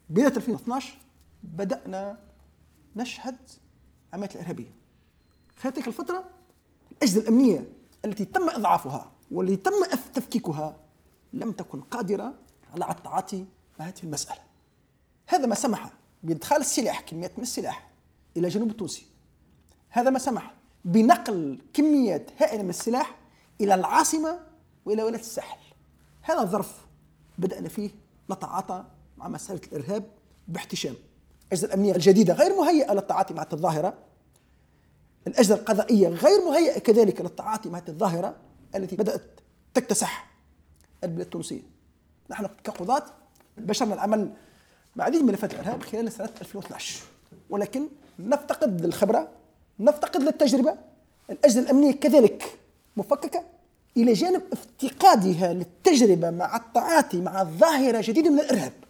بداية 2012 بدأنا نشهد عمليات الإرهابية. خلال تلك الفترة الأجهزة الأمنية التي تم إضعافها والتي تم تفكيكها لم تكن قادرة على التعاطي مع هذه المسألة. هذا ما سمح بإدخال السلاح، كميات من السلاح إلى الجنوب التونسي. هذا ما سمح بنقل كميات هائلة من السلاح إلى العاصمة وإلى ولاية الساحل. هذا الظرف بدأنا فيه نتعاطى مع مسألة الإرهاب باحتشام. الأجهزة الأمنية الجديدة غير مهيئة للتعاطي مع الظاهرة. الأجهزة القضائية غير مهيئة كذلك للتعاطي مع الظاهرة التي بدأت تكتسح البلاد التونسية. نحن كقضاة بشرنا العمل مع عديد من ملفات الإرهاب خلال سنة 2012، ولكن نفتقد للخبرة، نفتقد للتجربة. الأجهزة الأمنية كذلك مفككة، إلى جانب افتقادها للتجربة مع التعاطي مع ظاهرة جديدة من الإرهاب.